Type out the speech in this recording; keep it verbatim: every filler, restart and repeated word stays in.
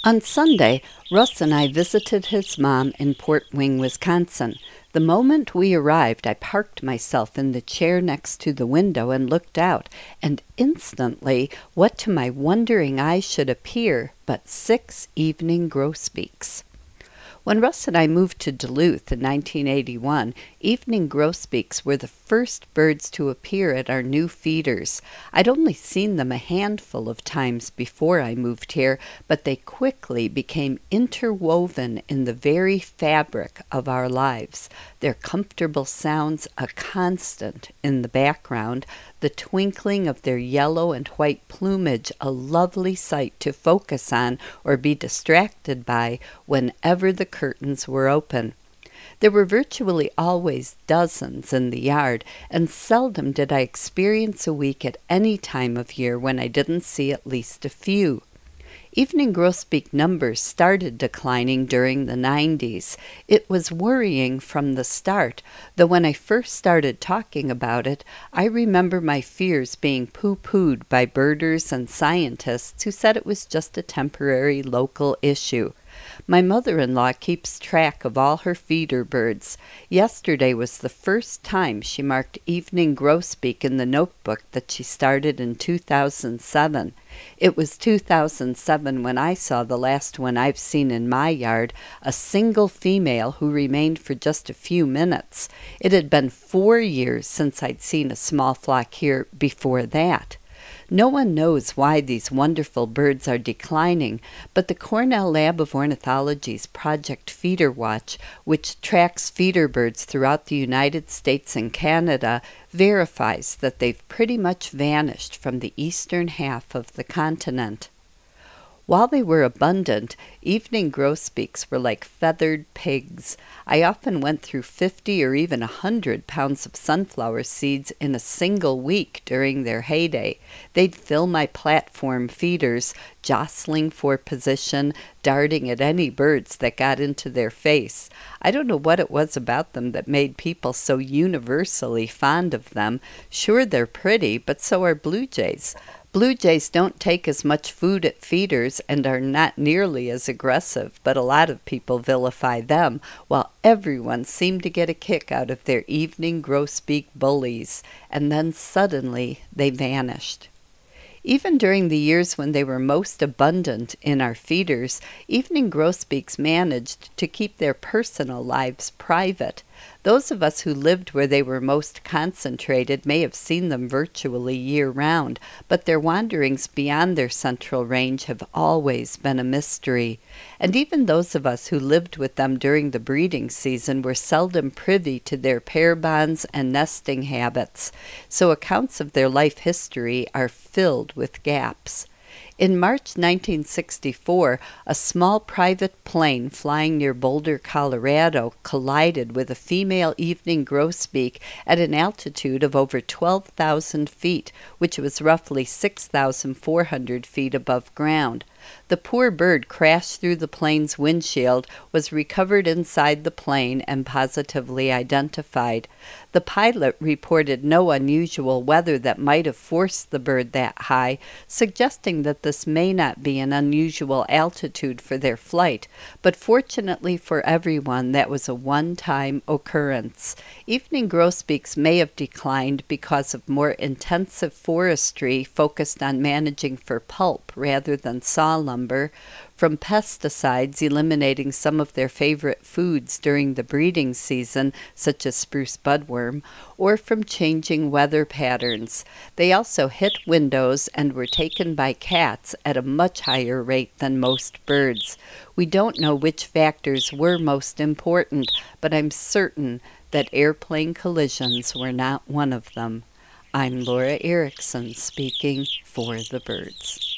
On Sunday, Russ and I visited his mom in Port Wing, Wisconsin. The moment we arrived, I parked myself in the chair next to the window and looked out, and instantly, what to my wondering eyes should appear but six evening grosbeaks. When Russ and I moved to Duluth in nineteen eighty-one, evening grosbeaks were the first birds to appear at our new feeders. I'd only seen them a handful of times before I moved here, but they quickly became interwoven in the very fabric of our lives, their comfortable sounds a constant in the background, the twinkling of their yellow and white plumage a lovely sight to focus on or be distracted by whenever the curtains were open. There were virtually always dozens in the yard, and seldom did I experience a week at any time of year when I didn't see at least a few. Evening grosbeak numbers started declining during the nineties. It was worrying from the start, though when I first started talking about it, I remember my fears being pooh-poohed by birders and scientists who said it was just a temporary local issue. My mother-in-law keeps track of all her feeder birds. Yesterday was the first time she marked evening grosbeak in the notebook that she started in two thousand seven. It was two thousand seven when I saw the last one I've seen in my yard, a single female who remained for just a few minutes. It had been four years since I'd seen a small flock here before that. No one knows why these wonderful birds are declining, but the Cornell Lab of Ornithology's Project Feeder Watch, which tracks feeder birds throughout the United States and Canada, verifies that they've pretty much vanished from the eastern half of the continent. While they were abundant, evening grosbeaks were like feathered pigs. I often went through fifty or even a hundred pounds of sunflower seeds in a single week during their heyday. They'd fill my platform feeders, jostling for position, darting at any birds that got into their face. I don't know what it was about them that made people so universally fond of them. Sure, they're pretty, but so are blue jays. Blue jays don't take as much food at feeders and are not nearly as aggressive, but a lot of people vilify them, while everyone seemed to get a kick out of their evening grosbeak bullies, and then suddenly they vanished. Even during the years when they were most abundant in our feeders, evening grosbeaks managed to keep their personal lives private. Those of us who lived where they were most concentrated may have seen them virtually year-round, but their wanderings beyond their central range have always been a mystery. And even those of us who lived with them during the breeding season were seldom privy to their pair bonds and nesting habits, so accounts of their life history are filled with gaps. In March nineteen sixty-four, a small private plane flying near Boulder, Colorado, collided with a female evening grosbeak at an altitude of over twelve thousand feet, which was roughly six thousand four hundred feet above ground. The poor bird crashed through the plane's windshield, was recovered inside the plane, and positively identified. The pilot reported no unusual weather that might have forced the bird that high, suggesting that this may not be an unusual altitude for their flight, but fortunately for everyone, that was a one-time occurrence. Evening grosbeaks may have declined because of more intensive forestry focused on managing for pulp rather than saw lumber, from pesticides eliminating some of their favorite foods during the breeding season, such as spruce budworm, or from changing weather patterns. They also hit windows and were taken by cats at a much higher rate than most birds. We don't know which factors were most important, but I'm certain that airplane collisions were not one of them. I'm Laura Erickson speaking for the birds.